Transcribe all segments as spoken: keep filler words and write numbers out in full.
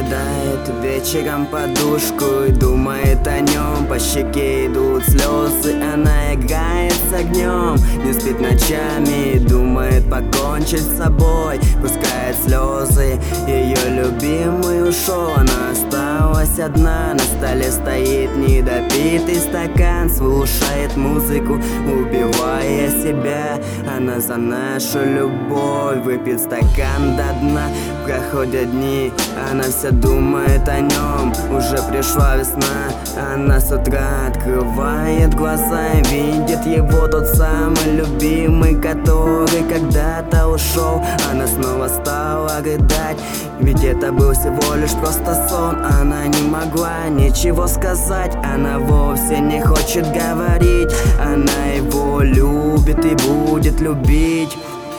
рыдает вечером подушку и думает о нем. По щеке идут слезы, она играет с огнем. Не спит ночами, думает покончить с собой. Пускает слезы, ее любимый ушел, она осталась одна. На столе стоит недопитый стакан, слушает музыку, убивая себя. Она за нашу любовь выпьет стакан до дна. Проходят дни, она все думает о нем. Уже пришла весна, она с утра открывает глаза и видит его, тот самый любимый, который когда-то ушел. Она снова стала рыдать, ведь это был всего лишь просто сон. Она не могла ничего сказать, она вовсе не хочет говорить. Она его любит и будет любить.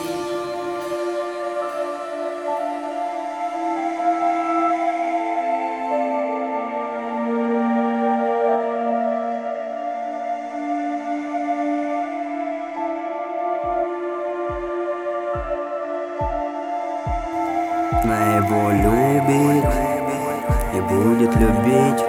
Она его любит и будет любить.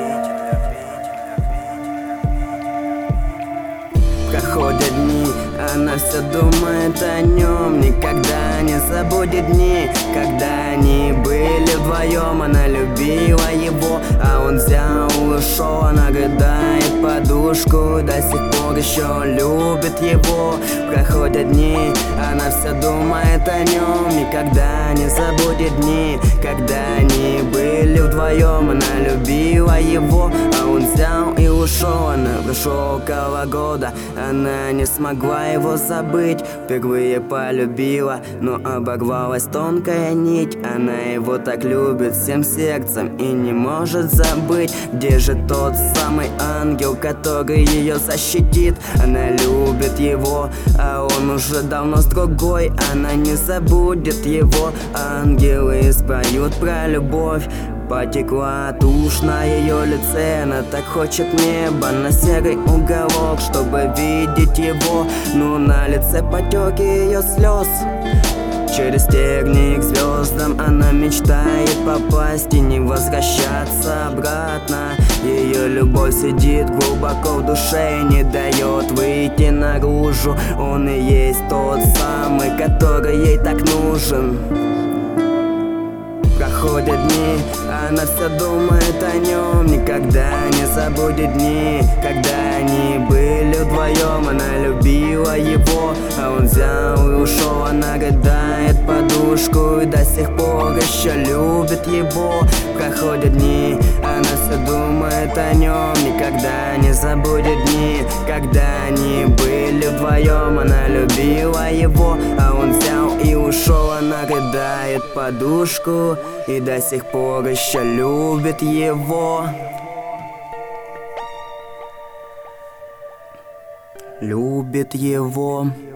Проходят дни, она все думает о нем. Никогда не забудет дни, когда они были вдвоем. Она любила его, а он взял и ушел. Она рыдает подушку, до сих пор еще любит его. Проходят дни, она все думает о нем. Никогда не забудет дни, когда они были вдвоем. Она любила его, а он взял и ушел. Она прошло около года, она не смогла его забыть. Впервые полюбила, но оборвалась тонкая нить. Она его так любит всем сердцем и не может забыть. Где же тот самый ангел, который ее защитит? Она любит его, а он уже давно с другой. Она не забудет его, ангелы споют про любовь. Потекла тушь на ее лице, она так хочет неба, на серый уголок, чтобы видеть его. Но на лице потеки ее слез. Через тернии к звездам она мечтает попасть и не возвращаться обратно. Ее любовь сидит глубоко в душе и не дает выйти наружу. Он и есть тот самый, который ей так нужен. Проходят дни, она все думает о нем. Никогда не забудет дни, когда они были вдвоем. Она любила его, а он взял и ушел. Она рыдает подушку и до сих пор еще любит его. Проходят дни, она все думает о нем. Никогда не забудет дни, когда они были вдвоем. Она любила его, а он взял и ушел. Она рыдает подушку и до сих пор еще любит его. Любит его.